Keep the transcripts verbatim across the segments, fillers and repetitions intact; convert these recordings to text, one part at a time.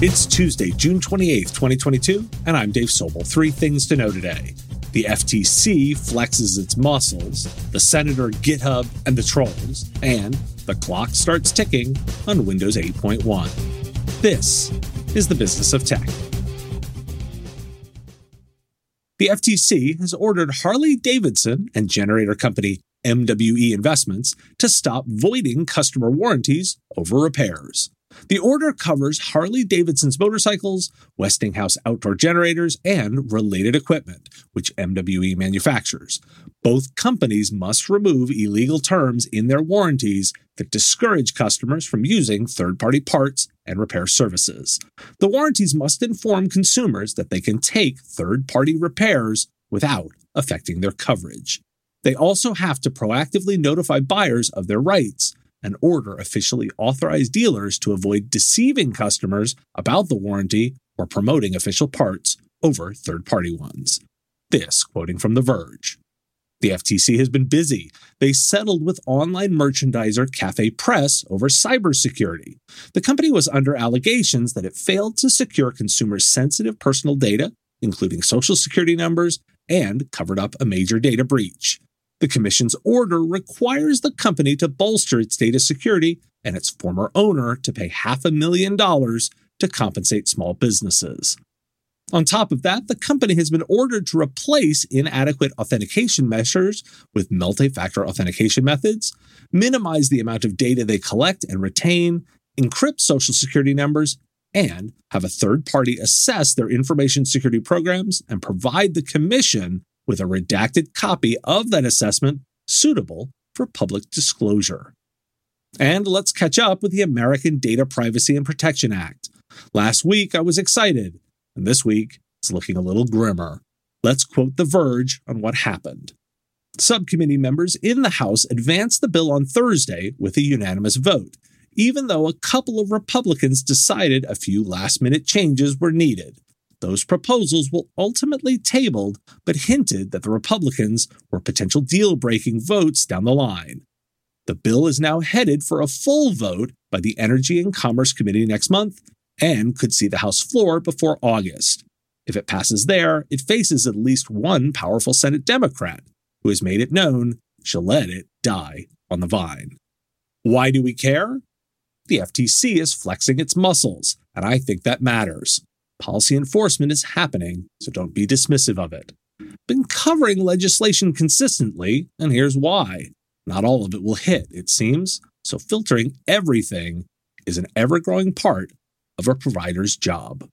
It's Tuesday, June twenty-eighth, twenty twenty-two, and I'm Dave Sobel. Three things to know today. The F T C flexes its muscles, the Senator GitHub and the trolls, and the clock starts ticking on Windows eight point one. This is the Business of Tech. The F T C has ordered Harley-Davidson and generator company M W E Investments to stop voiding customer warranties over repairs. The order covers Harley-Davidson's motorcycles, Westinghouse outdoor generators, and related equipment, which M W E manufactures. Both companies must remove illegal terms in their warranties that discourage customers from using third-party parts and repair services. The warranties must inform consumers that they can take third-party repairs without affecting their coverage. They also have to proactively notify buyers of their rights and order officially authorized dealers to avoid deceiving customers about the warranty or promoting official parts over third-party ones. This quoting from The Verge. The F T C has been busy. They settled with online merchandiser Cafe Press over cybersecurity. The company was under allegations that it failed to secure consumers' sensitive personal data, including social security numbers, and covered up a major data breach. The Commission's order requires the company to bolster its data security and its former owner to pay half a million dollars to compensate small businesses. On top of that, the company has been ordered to replace inadequate authentication measures with multi-factor authentication methods, minimize the amount of data they collect and retain, encrypt social security numbers, and have a third party assess their information security programs and provide the Commission with a redacted copy of that assessment suitable for public disclosure. And let's catch up with the American Data Privacy and Protection Act. Last week, I was excited, and this week, it's looking a little grimmer. Let's quote The Verge on what happened. Subcommittee members in the House advanced the bill on Thursday with a unanimous vote, even though a couple of Republicans decided a few last-minute changes were needed. Those proposals were ultimately tabled, but hinted that the Republicans were potential deal-breaking votes down the line. The bill is now headed for a full vote by the Energy and Commerce Committee next month and could see the House floor before August. If it passes there, it faces at least one powerful Senate Democrat who has made it known she'll let it die on the vine. Why do we care? The F T C is flexing its muscles, and I think that matters. Policy enforcement is happening, so don't be dismissive of it. Been covering legislation consistently, and here's why. Not all of it will hit, it seems, so filtering everything is an ever-growing part of a provider's job.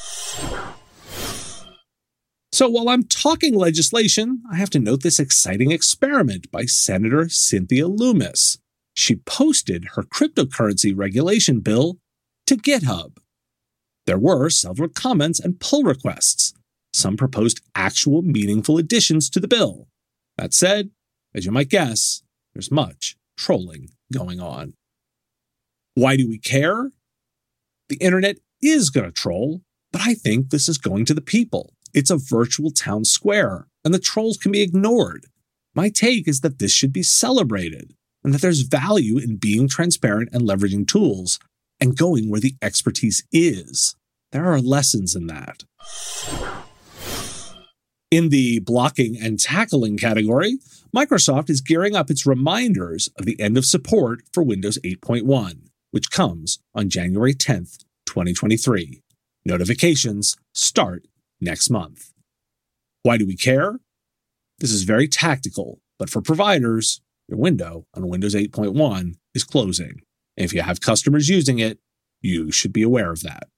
So while I'm talking legislation, I have to note this exciting experiment by Senator Cynthia Lummis. She posted her cryptocurrency regulation bill to GitHub. There were several comments and pull requests. Some proposed actual meaningful additions to the bill. That said, as you might guess, there's much trolling going on. Why do we care? The internet is going to troll, but I think this is going to the people. It's a virtual town square, and the trolls can be ignored. My take is that this should be celebrated, and that there's value in being transparent and leveraging tools, and going where the expertise is. There are lessons in that. In the blocking and tackling category, Microsoft is gearing up its reminders of the end of support for Windows eight point one, which comes on January tenth, twenty twenty-three. Notifications start next month. Why do we care? This is very tactical, but for providers, your window on Windows eight point one is closing. And if you have customers using it, you should be aware of that.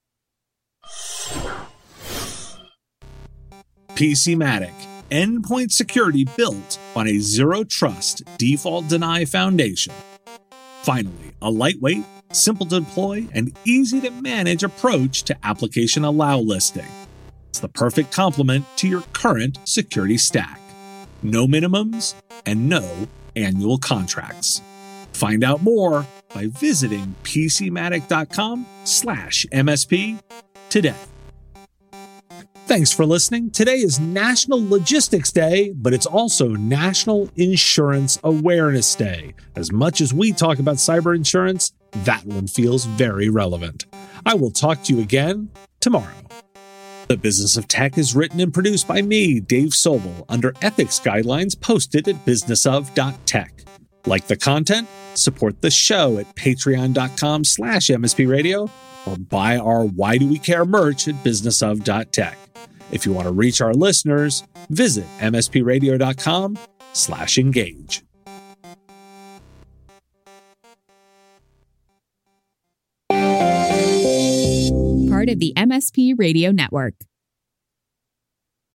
PCmatic, endpoint security built on a zero-trust default deny foundation. Finally, a lightweight, simple to deploy, and easy to manage approach to application allow listing. It's the perfect complement to your current security stack. No minimums and no annual contracts. Find out more by visiting PCmatic.com slash MSP today. Thanks for listening. Today is National Logistics Day, but it's also National Insurance Awareness Day. As much as we talk about cyber insurance, that one feels very relevant. I will talk to you again tomorrow. The Business of Tech is written and produced by me, Dave Sobel, under ethics guidelines posted at business of dot tech. Like the content? Support the show at patreon.com slash mspradio or buy our Why Do We Care merch at business of dot tech. If you want to reach our listeners, visit mspradio.com slash engage. Part of the M S P Radio Network.